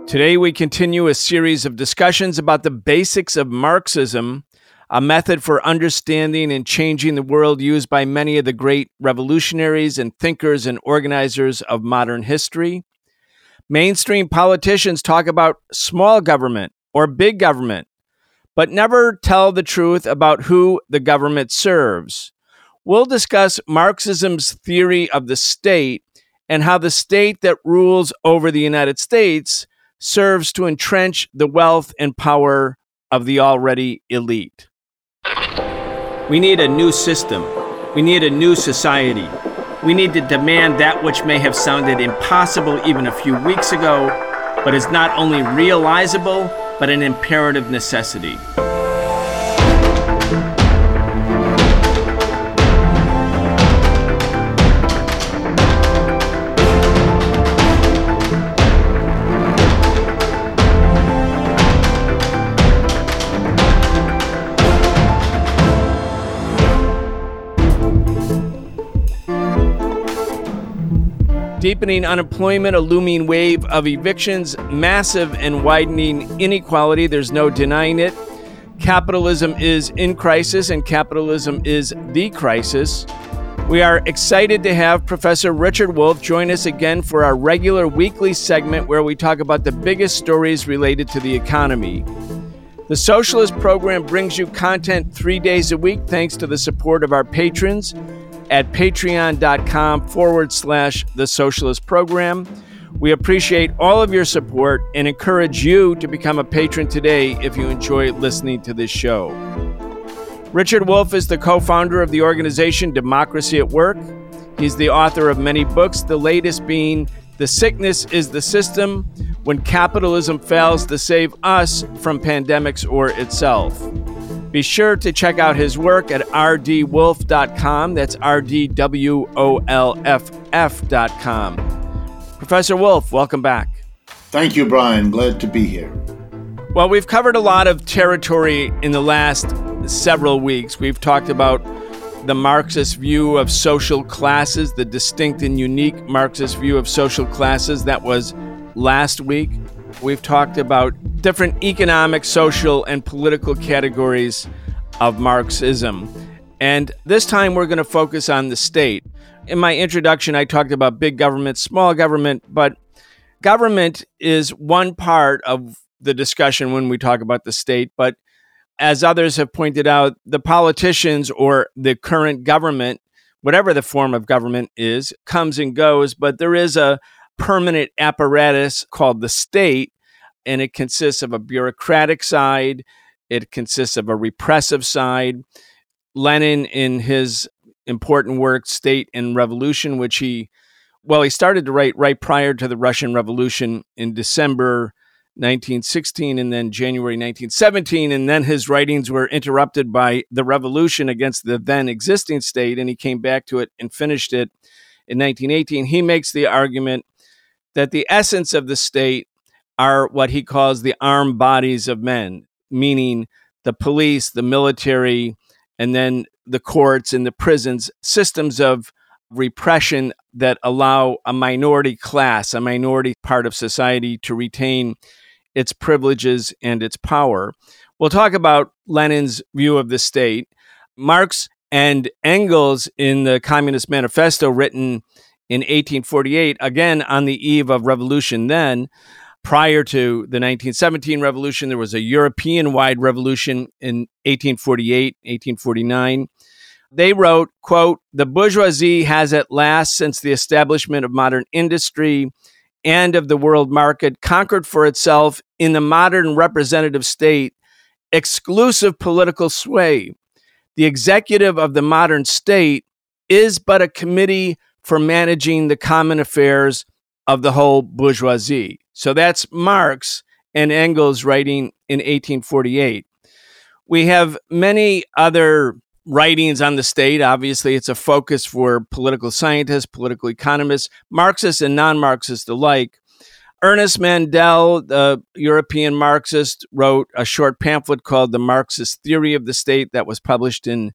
Today, we continue a series of discussions about the basics of Marxism, a method for understanding and changing the world used by many of the great revolutionaries and thinkers and organizers of modern history. Mainstream politicians talk about small government or big government, but never tell the truth about who the government serves. We'll discuss Marxism's theory of the state and how the state that rules over the United States serves to entrench the wealth and power of the already elite. We need a new system. We need a new society. We need to demand that which may have sounded impossible even a few weeks ago, but is not only realizable, but an imperative necessity. Deepening unemployment, a looming wave of evictions, massive and widening inequality, there's no denying it. Capitalism is in crisis, and capitalism is the crisis. We are excited to have Professor Richard Wolff join us again for our regular weekly segment where we talk about the biggest stories related to the economy. The Socialist Program brings you content 3 days a week thanks to the support of our patrons at patreon.com/The Socialist Program. We appreciate all of your support and encourage you to become a patron today if you enjoy listening to this show. Richard Wolff is the co-founder of the organization Democracy at Work. He's the author of many books, the latest being The Sickness is the System: When Capitalism Fails to Save Us from Pandemics or Itself. Be sure to check out his work at rdwolff.com. That's rdwolff.com. Professor Wolff, welcome back. Thank you, Brian. Glad to be here. Well, we've covered a lot of territory in the last several weeks. We've talked about the Marxist view of social classes, the distinct and unique Marxist view of social classes. That was last week. We've talked about different economic, social, and political categories of Marxism. And this time we're going to focus on the state. In my introduction, I talked about big government, small government, but government is one part of the discussion when we talk about the state. But as others have pointed out, the politicians or the current government, whatever the form of government is, comes and goes, but there is a permanent apparatus called the state, and it consists of a bureaucratic side. It consists of a repressive side. Lenin, in his important work, State and Revolution, which he started to write right prior to the Russian Revolution in December 1916 and then January 1917, and then his writings were interrupted by the revolution against the then existing state, and he came back to it and finished it in 1918. He makes the argument that the essence of the state are what he calls the armed bodies of men, meaning the police, the military, and then the courts and the prisons, systems of repression that allow a minority class, a minority part of society to retain its privileges and its power. We'll talk about Lenin's view of the state. Marx and Engels in the Communist Manifesto written in 1848, again on the eve of revolution then. Prior to the 1917 revolution, there was a European-wide revolution in 1848, 1849. They wrote, quote, "The bourgeoisie has at last, since the establishment of modern industry and of the world market, conquered for itself in the modern representative state exclusive political sway. The executive of the modern state is but a committee for managing the common affairs of the whole bourgeoisie." So that's Marx and Engels writing in 1848. We have many other writings on the state. Obviously, it's a focus for political scientists, political economists, Marxists and non-Marxists alike. Ernest Mandel, the European Marxist, wrote a short pamphlet called The Marxist Theory of the State that was published in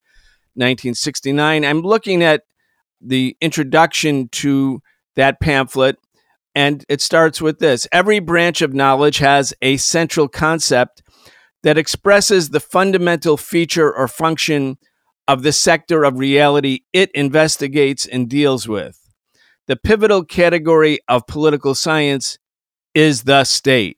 1969. I'm looking at the introduction to that pamphlet And it starts with this: every branch of knowledge has a central concept that expresses the fundamental feature or function of the sector of reality it investigates and deals with. The pivotal category of political science is the state.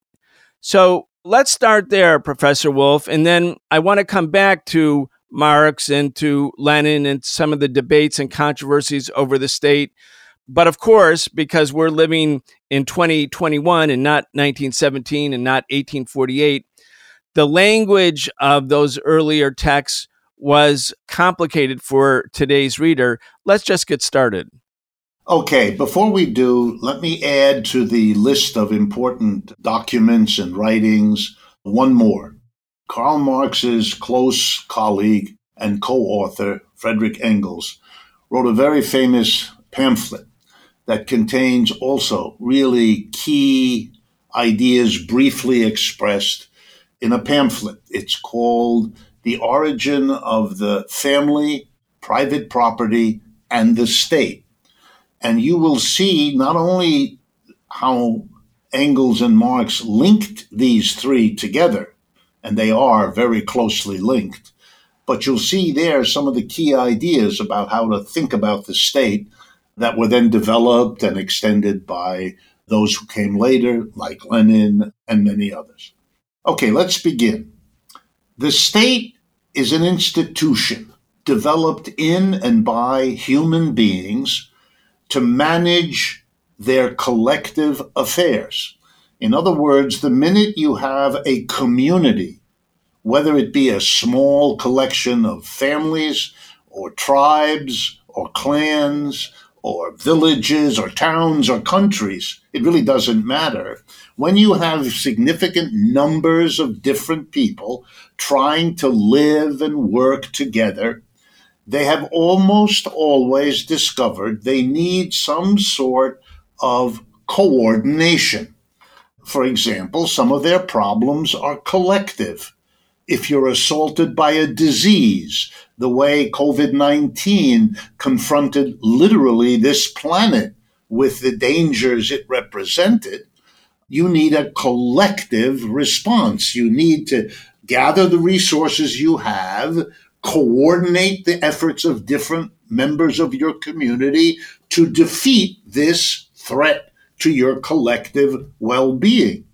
So let's start there, Professor Wolff, and then I want to come back to Marx and to Lenin and some of the debates and controversies over the state. But of course, because we're living in 2021 and not 1917 and not 1848, the language of those earlier texts was complicated for today's reader. Let's just get started. Okay, before we do, let me add to the list of important documents and writings one more. Karl Marx's close colleague and co-author, Friedrich Engels, wrote a very famous pamphlet that contains also really key ideas briefly expressed in a pamphlet. It's called The Origin of the Family, Private Property, and the State. And you will see not only how Engels and Marx linked these three together, and they are very closely linked, but you'll see there some of the key ideas about how to think about the state that were then developed and extended by those who came later, like Lenin and many others. Okay, let's begin. The state is an institution developed in and by human beings to manage their collective affairs. In other words, the minute you have a community, whether it be a small collection of families or tribes or clans or villages or towns or countries, it really doesn't matter. When you have significant numbers of different people trying to live and work together, they have almost always discovered they need some sort of coordination. For example, some of their problems are collective. If you're assaulted by a disease, the way COVID-19 confronted literally this planet with the dangers it represented, you need a collective response. You need to gather the resources you have, coordinate the efforts of different members of your community to defeat this threat to your collective well-being.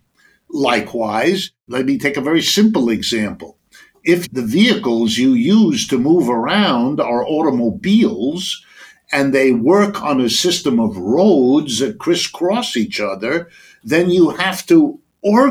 Likewise, let me take a very simple example. If the vehicles you use to move around are automobiles and they work on a system of roads that crisscross each other, then you have to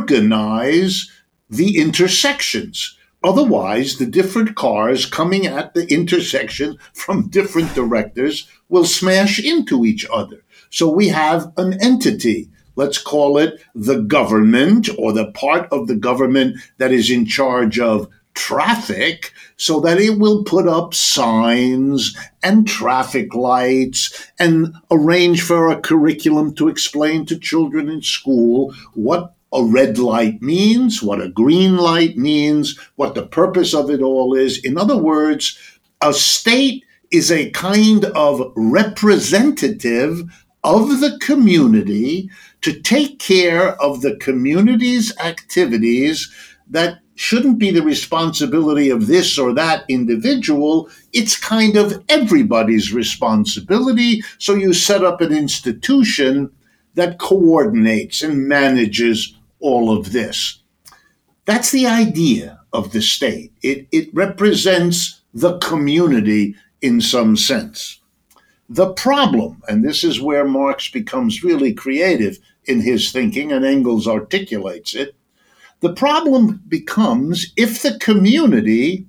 organize the intersections. Otherwise, the different cars coming at the intersection from different directors will smash into each other. So we have an entity. Let's call it the government, or the part of the government that is in charge of traffic, so that it will put up signs and traffic lights and arrange for a curriculum to explain to children in school what a red light means, what a green light means, what the purpose of it all is. In other words, a state is a kind of representative of the community to take care of the community's activities that shouldn't be the responsibility of this or that individual. It's kind of everybody's responsibility. So you set up an institution that coordinates and manages all of this. That's the idea of the state. It represents the community in some sense. The problem, and this is where Marx becomes really creative in his thinking, and Engels articulates it, the problem becomes if the community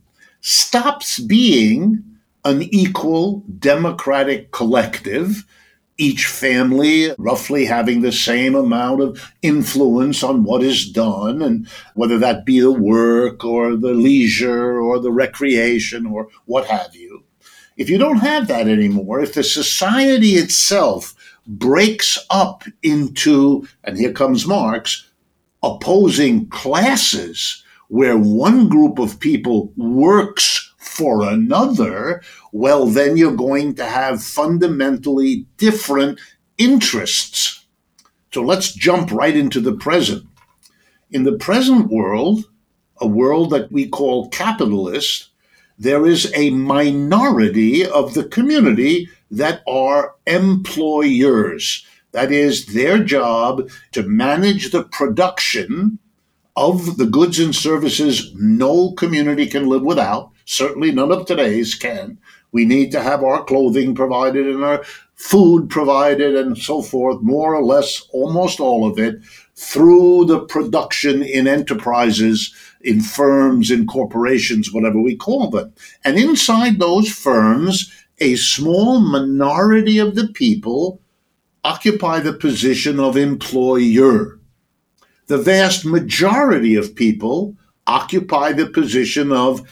stops being an equal democratic collective, each family roughly having the same amount of influence on what is done, and whether that be the work or the leisure or the recreation or what have you. If you don't have that anymore, if the society itself breaks up into, and here comes Marx, opposing classes where one group of people works for another, well, then you're going to have fundamentally different interests. So let's jump right into the present. In the present world, a world that we call capitalist, there is a minority of the community that are employers. That is their job to manage the production of the goods and services no community can live without. Certainly none of today's can. We need to have our clothing provided and our food provided and so forth, more or less, almost all of it, through the production in enterprises, in firms, in corporations, whatever we call them. And inside those firms, a small minority of the people occupy the position of employer. The vast majority of people occupy the position of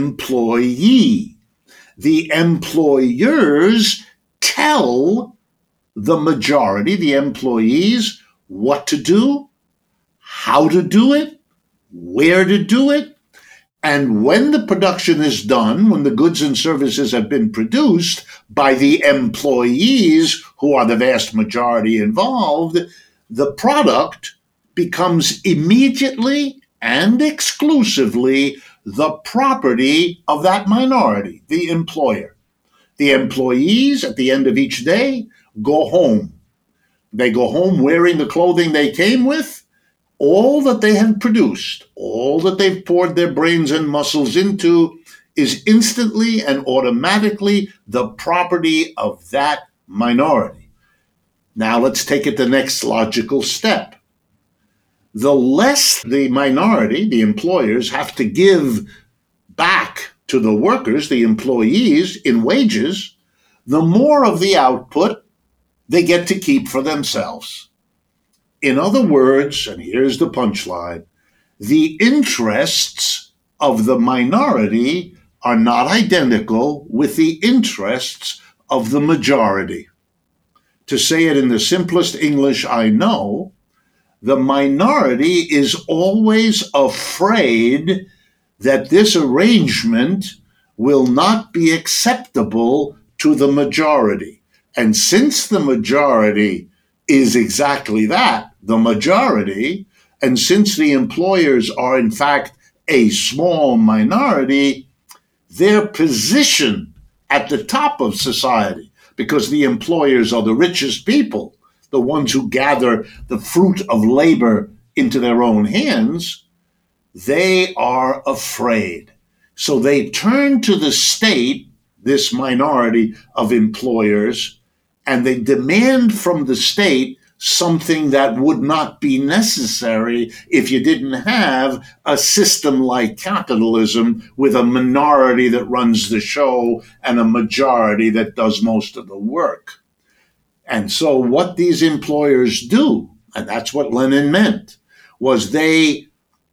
employee. The employers tell the majority, the employees, what to do, how to do it, where to do it. And when the production is done, when the goods and services have been produced by the employees, who are the vast majority involved, the product becomes immediately and exclusively the property of that minority, the employer. The employees, at the end of each day, go home. They go home wearing the clothing they came with. All that they have produced, all that they've poured their brains and muscles into, is instantly and automatically the property of that minority. Now let's take it the next logical step. The less the minority, the employers, have to give back to the workers, the employees, in wages, the more of the output they get to keep for themselves. In other words, and here's the punchline, the interests of the minority are not identical with the interests of the majority. To say it in the simplest English I know, the minority is always afraid that this arrangement will not be acceptable to the majority. And since the majority is exactly that, the majority, and since the employers are in fact a small minority, their position at the top of society, because the employers are the richest people, the ones who gather the fruit of labor into their own hands, they are afraid. So they turn to the state, this minority of employers, and they demand from the state something that would not be necessary if you didn't have a system like capitalism with a minority that runs the show and a majority that does most of the work. And so what these employers do, and that's what Lenin meant, was they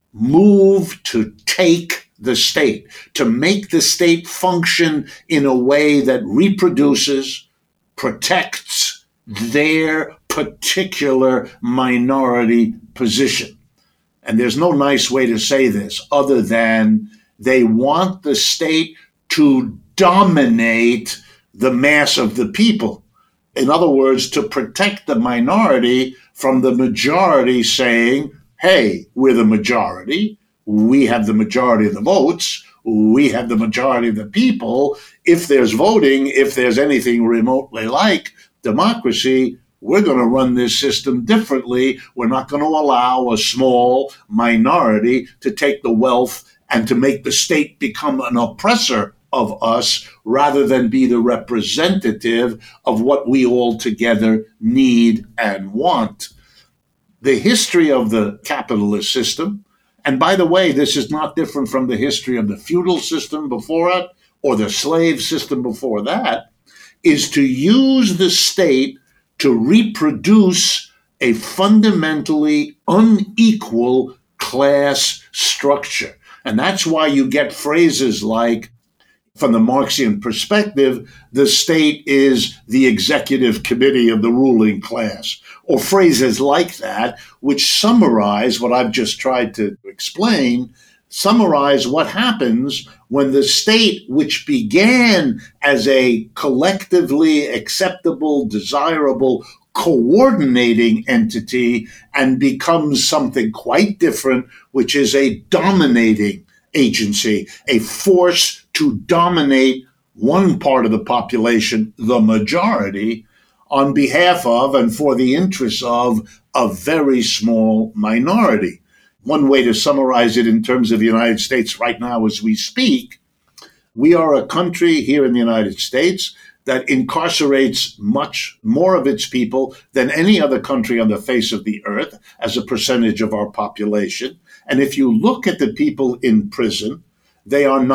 move to take the state, to make the state function in a way that reproduces, protects their particular minority position. And there's no nice way to say this other than they want the state to dominate the mass of the people. In other words, to protect the minority from the majority saying, hey, we're the majority, we have the majority of the votes, we have the majority of the people. If there's voting, if there's anything remotely like democracy, we're going to run this system differently. We're not going to allow a small minority to take the wealth and to make the state become an oppressor of us rather than be the representative of what we all together need and want. The history of the capitalist system, and by the way, this is not different from the history of the feudal system before it or the slave system before that, is to use the state to reproduce a fundamentally unequal class structure. And that's why you get phrases like, from the Marxian perspective, the state is the executive committee of the ruling class, or phrases like that, which summarize what I've just tried to explain, summarize what happens when the state, which began as a collectively acceptable, desirable coordinating entity and becomes something quite different, which is a dominating agency, a force to dominate one part of the population, the majority, on behalf of and for the interests of a very small minority. One way to summarize it in terms of the United States right now as we speak, we are a country here in the United States that incarcerates much more of its people than any other country on the face of the earth as a percentage of our population. And if you look at the people in prison, they are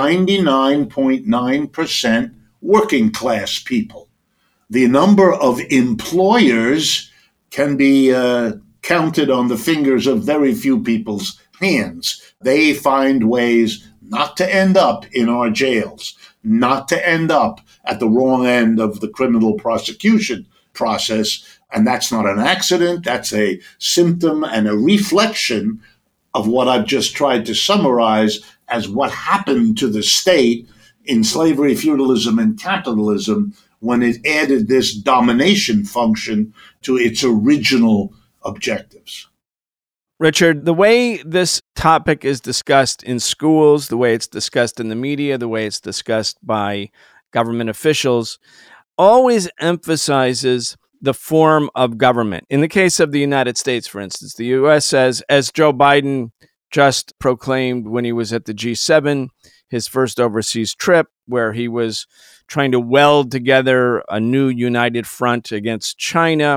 99.9% working class people. The number of employers can be counted on the fingers of very few people's hands. They find ways not to end up in our jails, not to end up at the wrong end of the criminal prosecution process. And that's not an accident. That's a symptom and a reflection of what I've just tried to summarize as what happened to the state in slavery, feudalism, and capitalism when it added this domination function to its original objectives. Richard, the way this topic is discussed in schools, the way it's discussed in the media, the way it's discussed by government officials, always emphasizes the form of government. In the case of the United States, for instance, the U.S. says, as Joe Biden just proclaimed when he was at the G7, his first overseas trip, where he was trying to weld together a new united front against China,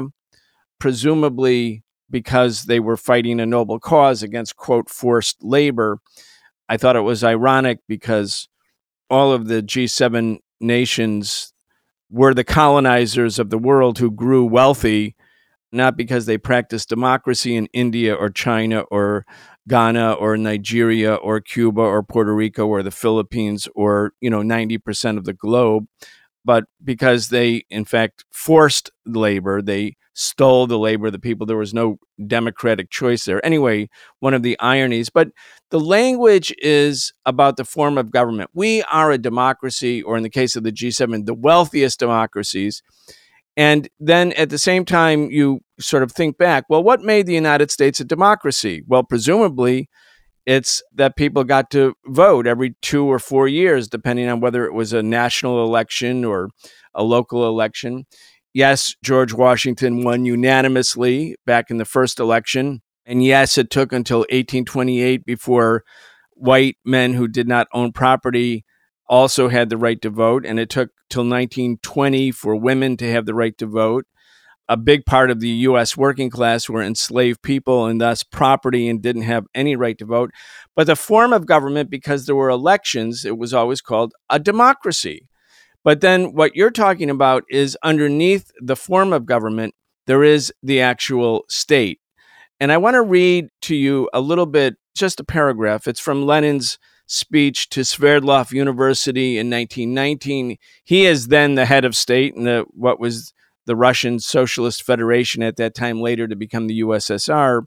presumably because they were fighting a noble cause against, quote, forced labor. I thought it was ironic because all of the G7 nations were the colonizers of the world who grew wealthy, not because they practiced democracy in India or China or Ghana or Nigeria or Cuba or Puerto Rico or the Philippines or, 90% of the globe, but because they, in fact, forced labor. They stole the labor of the people. There was no democratic choice there. Anyway, one of the ironies. But the language is about the form of government. We are a democracy, or in the case of the G7, the wealthiest democracies. And then at the same time, you sort of think back, well, what made the United States a democracy? Well, presumably, it's that people got to vote every 2 or 4 years, depending on whether it was a national election or a local election. Yes, George Washington won unanimously back in the first election. And yes, it took until 1828 before white men who did not own property also had the right to vote. And it took till 1920 for women to have the right to vote. A big part of the U.S. working class were enslaved people and thus property and didn't have any right to vote. But the form of government, because there were elections, it was always called a democracy. But then what you're talking about is underneath the form of government, there is the actual state. And I want to read to you a little bit, just a paragraph. It's from Lenin's speech to Sverdlov University in 1919. He is then the head of state in what was the Russian Socialist Federation at that time, later to become the USSR.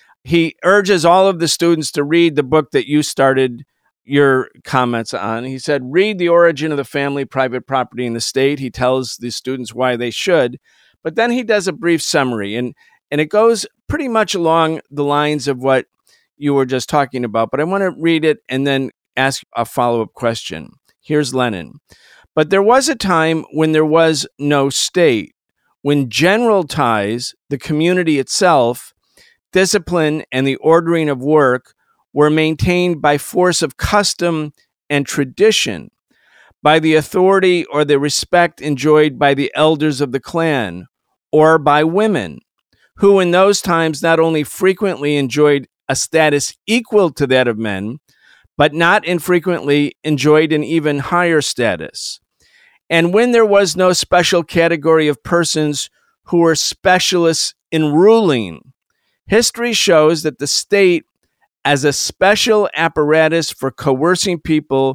He urges all of the students to read the book that you started your comments on. He said, read The Origin of the Family, Private Property, and the State. He tells the students why they should, but then he does a brief summary, and it goes pretty much along the lines of what you were just talking about, but I want to read it and then ask a follow-up question. Here's Lenin. But there was a time when there was no state, when general ties, the community itself, discipline, and the ordering of work were maintained by force of custom and tradition, by the authority or the respect enjoyed by the elders of the clan, or by women, who in those times not only frequently enjoyed a status equal to that of men, but not infrequently enjoyed an even higher status. And when there was no special category of persons who were specialists in ruling, history shows that the state, as a special apparatus for coercing people,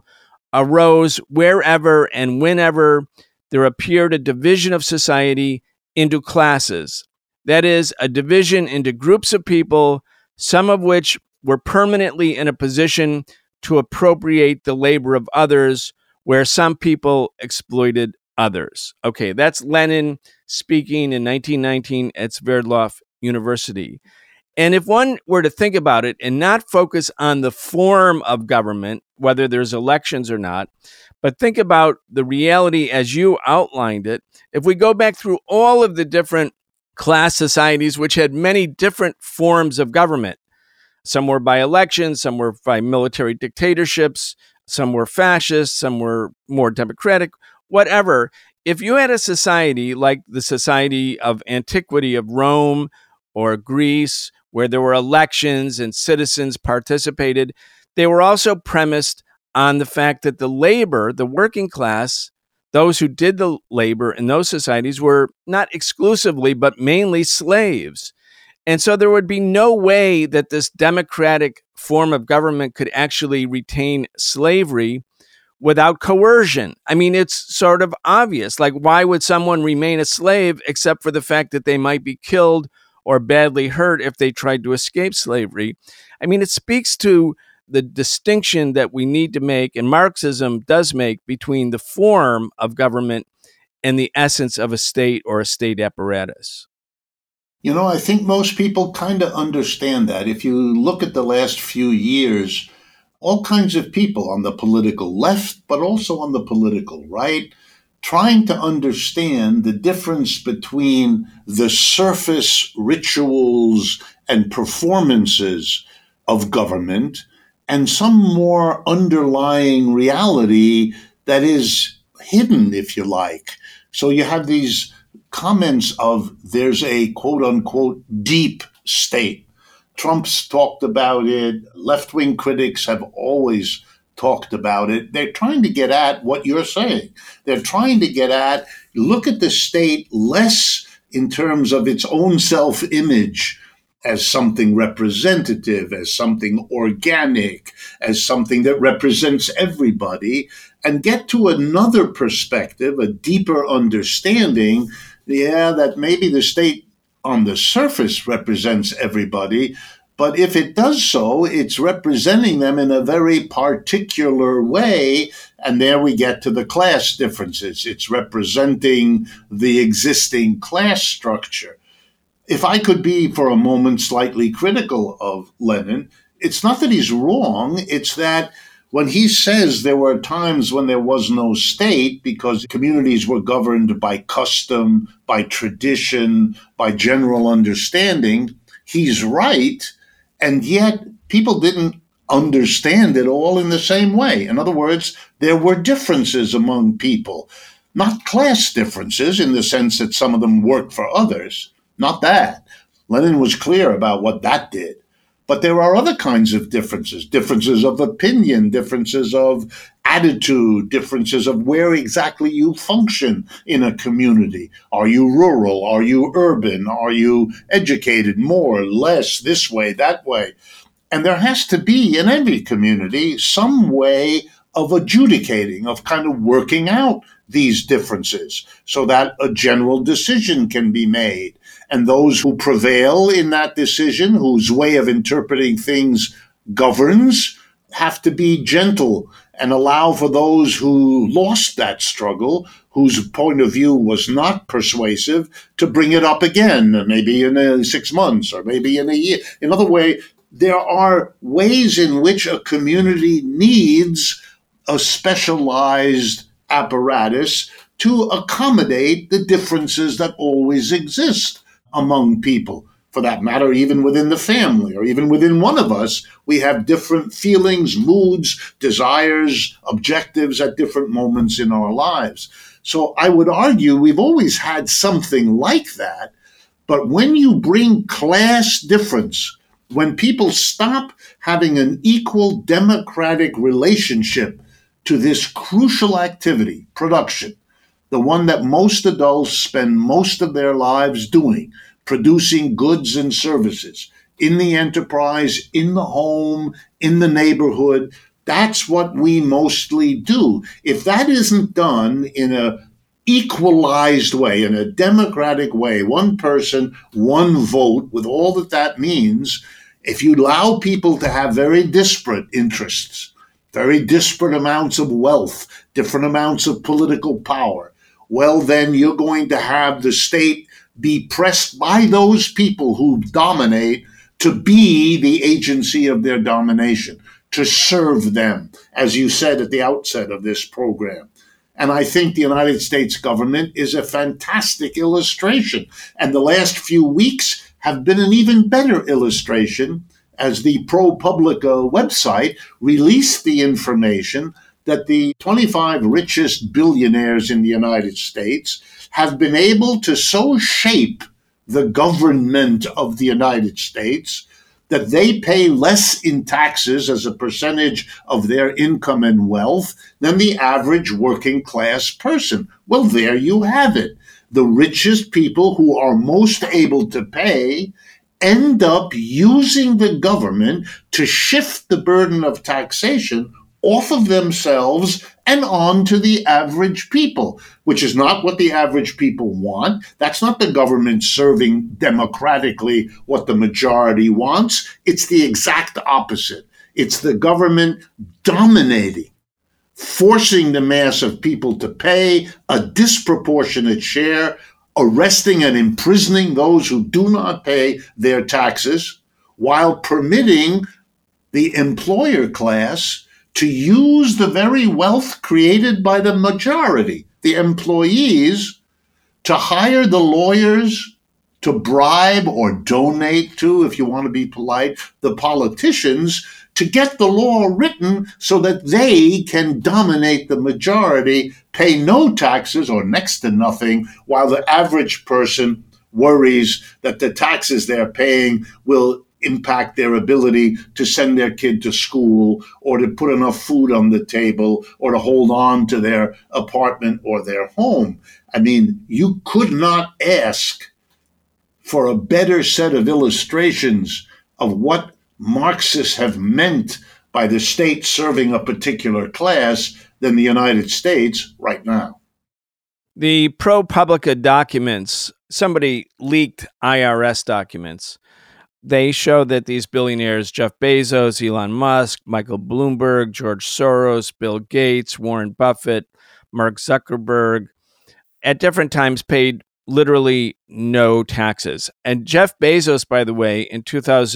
arose wherever and whenever there appeared a division of society into classes. That is, a division into groups of people, some of which were permanently in a position to appropriate the labor of others, where some people exploited others. Okay, that's Lenin speaking in 1919 at Sverdlov University. And if one were to think about it and not focus on the form of government, whether there's elections or not, but think about the reality as you outlined it, if we go back through all of the different class societies, which had many different forms of government, some were by election, some were by military dictatorships, some were fascist, some were more democratic, whatever. If you had a society like the society of antiquity of Rome or Greece, where there were elections and citizens participated, they were also premised on the fact that the labor, the working class, those who did the labor in those societies were not exclusively, but mainly slaves. And so there would be no way that this democratic form of government could actually retain slavery without coercion. I mean, it's sort of obvious. Like, why would someone remain a slave except for the fact that they might be killed or badly hurt if they tried to escape slavery? I mean, it speaks to the distinction that we need to make, and Marxism does make, between the form of government and the essence of a state or a state apparatus. I think most people kind of understand that. If you look at the last few years, all kinds of people on the political left, but also on the political right, trying to understand the difference between the surface rituals and performances of government and some more underlying reality that is hidden, if you like. So you have these comments of there's a quote unquote deep state. Trump's talked about it. Left-wing critics have always talked about it. They're trying to get at what you're saying. They're trying to get at, look at the state less in terms of its own self-image as something representative, as something organic, as something that represents everybody, and get to another perspective, a deeper understanding, that maybe the state on the surface represents everybody, but if it does so, it's representing them in a very particular way, and there we get to the class differences. It's representing the existing class structure. If I could be for a moment slightly critical of Lenin, it's not that he's wrong, it's that when he says there were times when there was no state because communities were governed by custom, by tradition, by general understanding, he's right, and yet people didn't understand it all in the same way. In other words, there were differences among people, not class differences in the sense that some of them worked for others. Not that. Lenin was clear about what that did. But there are other kinds of differences of opinion, differences of attitude, differences of where exactly you function in a community. Are you rural? Are you urban? Are you educated more, less, this way, that way? And there has to be in every community some way of adjudicating, of kind of working out these differences so that a general decision can be made. And those who prevail in that decision, whose way of interpreting things governs, have to be gentle and allow for those who lost that struggle, whose point of view was not persuasive, to bring it up again, maybe in 6 months or maybe in a year. In other words, there are ways in which a community needs a specialized apparatus to accommodate the differences that always exist among people. For that matter, even within the family or even within one of us, we have different feelings, moods, desires, objectives at different moments in our lives. So I would argue we've always had something like that. But when you bring class difference, when people stop having an equal democratic relationship to this crucial activity, production, the one that most adults spend most of their lives doing, producing goods and services in the enterprise, in the home, in the neighborhood. That's what we mostly do. If that isn't done in a equalized way, in a democratic way, one person, one vote, with all that that means, if you allow people to have very disparate interests, very disparate amounts of wealth, different amounts of political power, well, then you're going to have the state be pressed by those people who dominate to be the agency of their domination, to serve them, as you said at the outset of this program. And I think the United States government is a fantastic illustration. And the last few weeks have been an even better illustration as the ProPublica website released the information that the 25 richest billionaires in the United States have been able to so shape the government of the United States that they pay less in taxes as a percentage of their income and wealth than the average working class person. Well, there you have it. The richest people who are most able to pay end up using the government to shift the burden of taxation off of themselves and on to the average people, which is not what the average people want. That's not the government serving democratically what the majority wants. It's the exact opposite. It's the government dominating, forcing the mass of people to pay a disproportionate share, arresting and imprisoning those who do not pay their taxes, while permitting the employer class to use the very wealth created by the majority, the employees, to hire the lawyers, to bribe or donate to, if you want to be polite, the politicians, to get the law written so that they can dominate the majority, pay no taxes or next to nothing, while the average person worries that the taxes they're paying will impact their ability to send their kid to school or to put enough food on the table or to hold on to their apartment or their home. I mean, you could not ask for a better set of illustrations of what Marxists have meant by the state serving a particular class than the United States right now. The ProPublica documents, somebody leaked IRS documents. They show that these billionaires, Jeff Bezos, Elon Musk, Michael Bloomberg, George Soros, Bill Gates, Warren Buffett, Mark Zuckerberg, at different times paid literally no taxes. And Jeff Bezos, by the way, in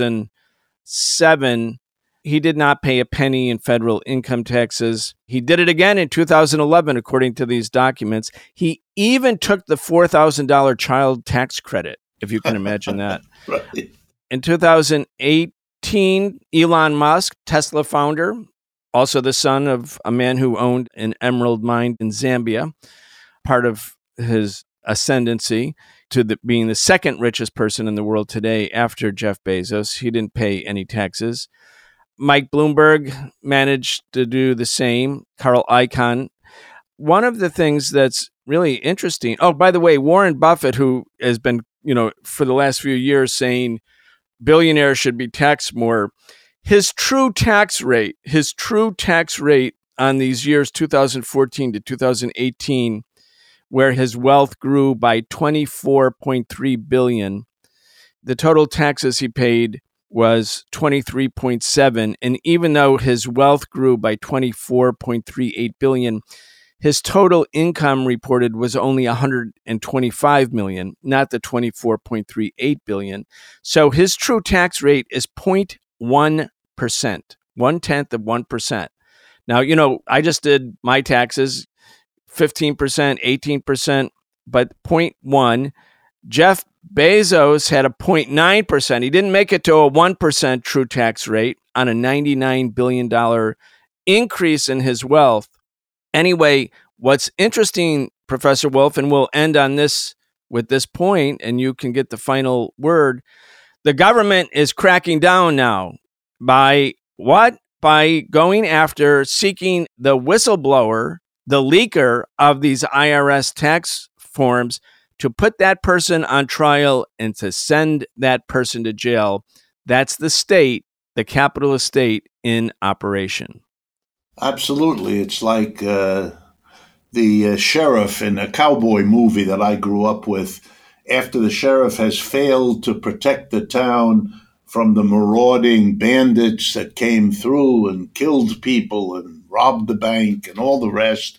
2007, he did not pay a penny in federal income taxes. He did it again in 2011, according to these documents. He even took the $4,000 child tax credit, if you can imagine that. Right. In 2018, Elon Musk, Tesla founder, also the son of a man who owned an emerald mine in Zambia, part of his ascendancy to being the second richest person in the world today after Jeff Bezos. He didn't pay any taxes. Mike Bloomberg managed to do the same. Carl Icahn. One of the things that's really interesting, oh, by the way, Warren Buffett, who has been, for the last few years saying billionaires should be taxed more, his true tax rate on these years 2014 to 2018, where his wealth grew by 24.3 billion, the total taxes he paid was 23.7, and even though his wealth grew by 24.38 billion, his total income reported was only 125 million, not the 24.38 billion. So his true tax rate is 0.1%, 1/10 of 1%. Now, I just did my taxes, 15%, 18%, but 0.1. Jeff Bezos had a 0.9%. He didn't make it to a 1% true tax rate on a $99 billion increase in his wealth. Anyway, what's interesting, Professor Wolff, and we'll end on this with this point, and you can get the final word. The government is cracking down now by what? By going after seeking the whistleblower, the leaker of these IRS tax forms, to put that person on trial and to send that person to jail. That's the state, the capitalist state in operation. Absolutely. It's like the sheriff in a cowboy movie that I grew up with. After the sheriff has failed to protect the town from the marauding bandits that came through and killed people and robbed the bank and all the rest,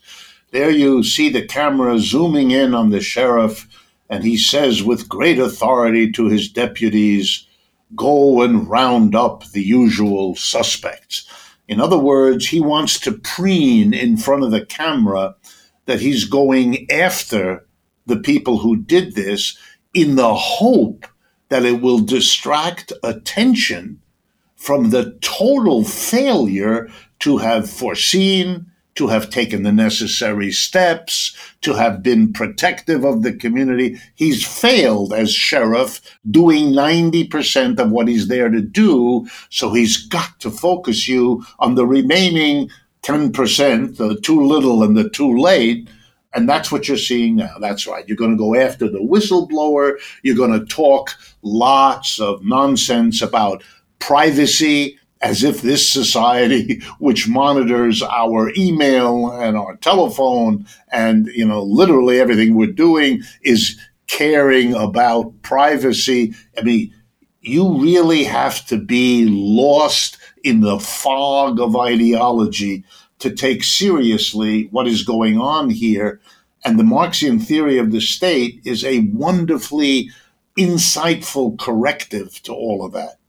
There you see the camera zooming in on the sheriff, and he says with great authority to his deputies, "Go and round up the usual suspects." In other words, he wants to preen in front of the camera that he's going after the people who did this in the hope that it will distract attention from the total failure to have foreseen, to have taken the necessary steps, to have been protective of the community. He's failed as sheriff, doing 90% of what he's there to do, so he's got to focus you on the remaining 10%, the too little and the too late. And that's what you're seeing now. That's right. You're going to go after the whistleblower. You're going to talk lots of nonsense about privacy, as if this society, which monitors our email and our telephone and, literally everything we're doing, is caring about privacy. I mean, you really have to be lost in the fog of ideology to take seriously what is going on here. And the Marxian theory of the state is a wonderfully insightful corrective to all of that.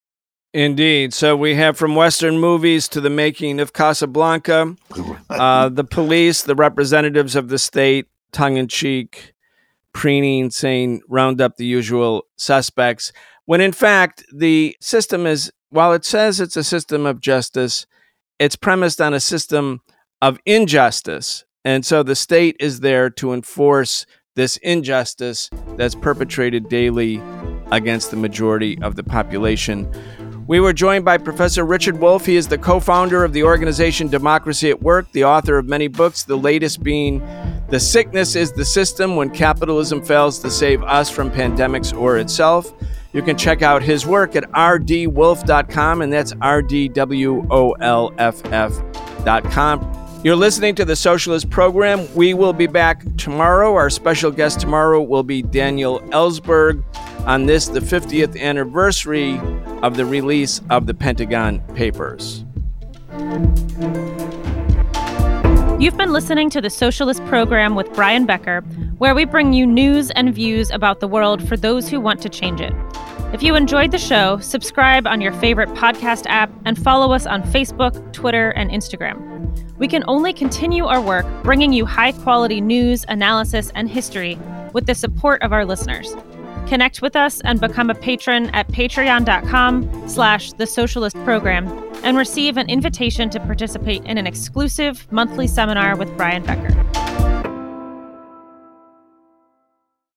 Indeed. So we have from Western movies to the making of Casablanca, the police, the representatives of the state, tongue-in-cheek, preening, saying, round up the usual suspects, when in fact the system is, while it says it's a system of justice, it's premised on a system of injustice. And so the state is there to enforce this injustice that's perpetrated daily against the majority of the population. We were joined by Professor Richard Wolff. He is the co-founder of the organization Democracy at Work, the author of many books, the latest being The Sickness is the System, When Capitalism Fails to Save Us from Pandemics or Itself. You can check out his work at rdwolff.com, and that's rdwolff.com. You're listening to the Socialist Program. We will be back tomorrow. Our special guest tomorrow will be Daniel Ellsberg on this, the 50th anniversary of the release of the Pentagon Papers. You've been listening to the Socialist Program with Brian Becker, where we bring you news and views about the world for those who want to change it. If you enjoyed the show, subscribe on your favorite podcast app and follow us on Facebook, Twitter, and Instagram. We can only continue our work bringing you high-quality news, analysis, and history with the support of our listeners. Connect with us and become a patron at patreon.com/The Socialist Program and receive an invitation to participate in an exclusive monthly seminar with Brian Becker.